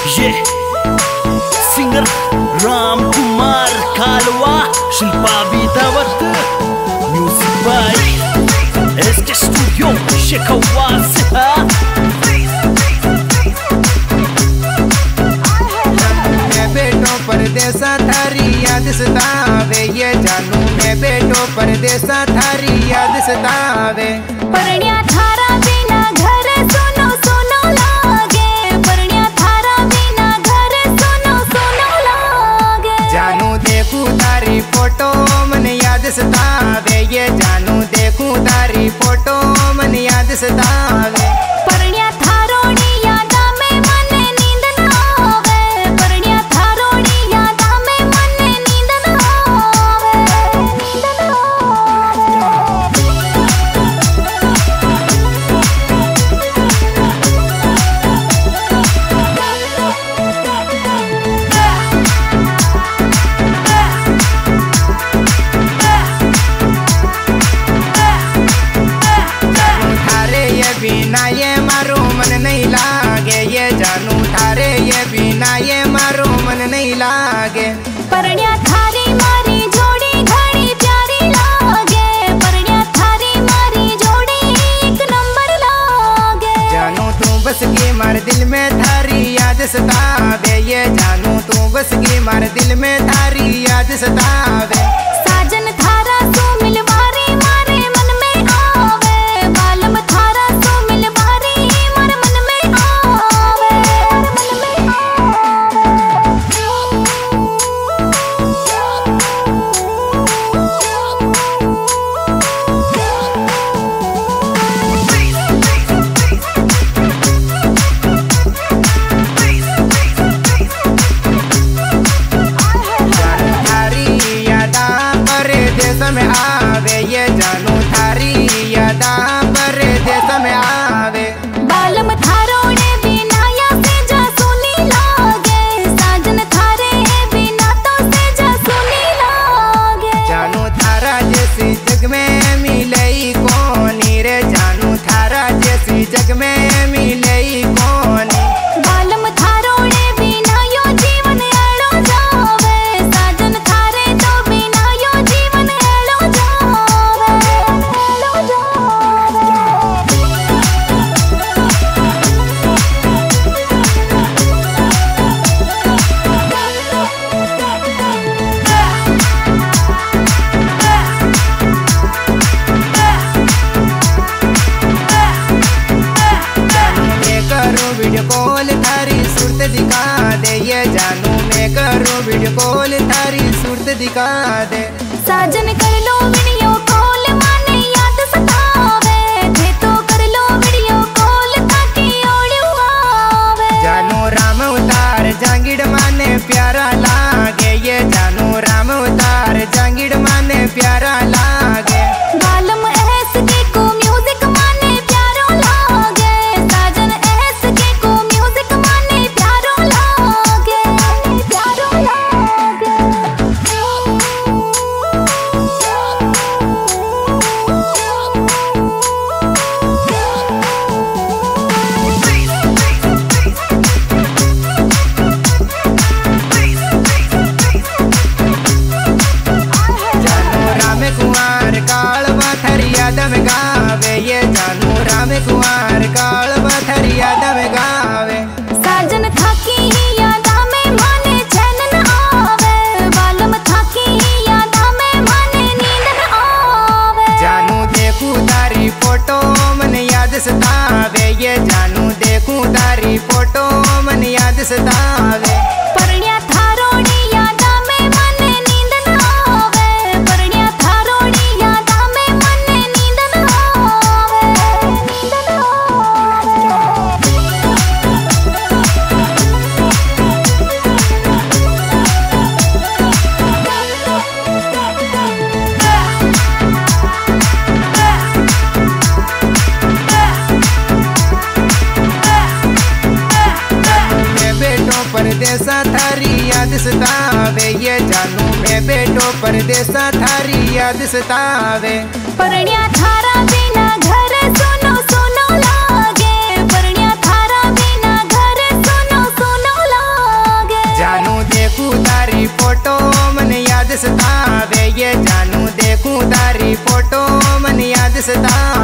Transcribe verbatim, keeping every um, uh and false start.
ये singer Ram Kumar Kalwa, Shilpa Bidawat, music by SK studio Shekhawas. बेटो परदेसा थारी याद सतावे, ये जानू मैं बेटो परदेसा थारी याद सतावे। परण्या थारा बिना घर सुनो सुनो लागे, परण्या थारा बिना घर सुनो सुनो लागे। जानू देखूं तारी फोटो मन याद सतावे, ये जानू देखूं तारी फोटो मन याद सतावे। परण्या थारोनी यादा में मने नींद ना आवे, परण्या थारोनी यादा में मने नींद ना आवे, नींद ना बिना ये मारो मन नहीं लागे, ये जानू थारे ये बिना ये मारो मन नहीं लागे। परण्या थारी मारी जोड़ी घड़ी प्यारी लागे, परण्या थारी मारी जोड़ी एक नंबर लागे। जानू तू बस की मार दिल में थारी याद सतावे, ये जानू तू बस की मार दिल में थारी याद सतावे। साजन थारा सो मिलवारी मारे मन में आवे, बालम थारा सो मिलवारी मारे मन में आवे, मन में में आवे, ये जानू थारी यादा परदेस में आवे। बालम थारोड़े बिना या से जा सुनी लागे, साजन थारे बिना तो से जा सुनी लागे। जानू थारा जैसी जग में मिले कोनी रे, जानू थारा जैसी जग में मिले कोनी। बालम थारोड़े बिना यो जीवन एड़ो जावे, साजन थारे तो बिना यो जीवन एड़ो जावे, एड़ो जावे। वीडियो कॉल थारी सूरत दिखा दे, ये जानू मैं करूँ वीडियो कॉल थारी सूरत दिखा दे। साजन कर लो वीडियो कॉल माने याद सतावे, थे तो कर लो वीडियो कॉल ताकि ओड़ियो आवे। जानू राम उतार जांगीड़ माने प्यारा लागे, ये जानू राम उतार जांगीड़ माने प्यारा लागे। बालम एहस के को म्यूजिक माने प्यारो लागे, साजन एहस के को म्यूजिक माने प्यारो लागे, प्यारो लागे। कुमार कालवा थारी याद में गावे, ये जानू राम कुमार कालवा थारी याद में गावे। साजन थाकी ही यादा में माने चैन न आवे, बालम थाकी ही यादा में माने नींद न आवे। जानू देखूं तारी फोटो मन याद सतावे, ये जानू देखूं तारी फोटो मन याद सतावे। परण्या थारोड़ी यादा में माने नींद न आवे, परण्या थारोड़ी यादा में माने नींद न आवे, नींद न परदेसा थारी याद सतावे, ये जानू मैं बेटो परदेसा थारी याद सतावे। परण्या थारा बिना घर सुनो सुनो लागे, परण्या थारा बिना घर सुनो सुनो लागे। पछता